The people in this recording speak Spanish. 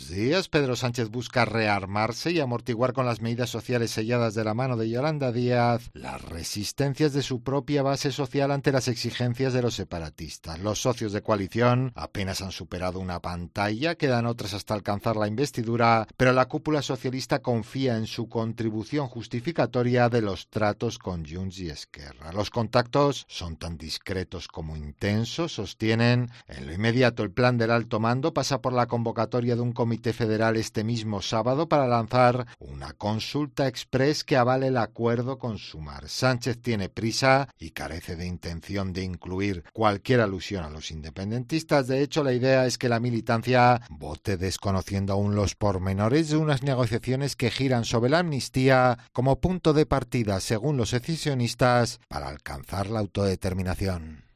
Buenos días. Pedro Sánchez busca rearmarse y amortiguar con las medidas sociales selladas de la mano de Yolanda Díaz las resistencias de su propia base social ante las exigencias de los separatistas. Los socios de coalición apenas han superado una pantalla, quedan otras hasta alcanzar la investidura, pero la cúpula socialista confía en su contribución justificatoria de los tratos con Junts y Esquerra. Los contactos son tan discretos como intensos, sostienen. En lo inmediato, el plan del alto mando pasa por la convocatoria de un comité federal este mismo sábado para lanzar una consulta exprés que avale el acuerdo con Sumar. Sánchez tiene prisa y carece de intención de incluir cualquier alusión a los independentistas. De hecho, la idea es que la militancia vote desconociendo aún los pormenores de unas negociaciones que giran sobre la amnistía como punto de partida, según los secesionistas, para alcanzar la autodeterminación.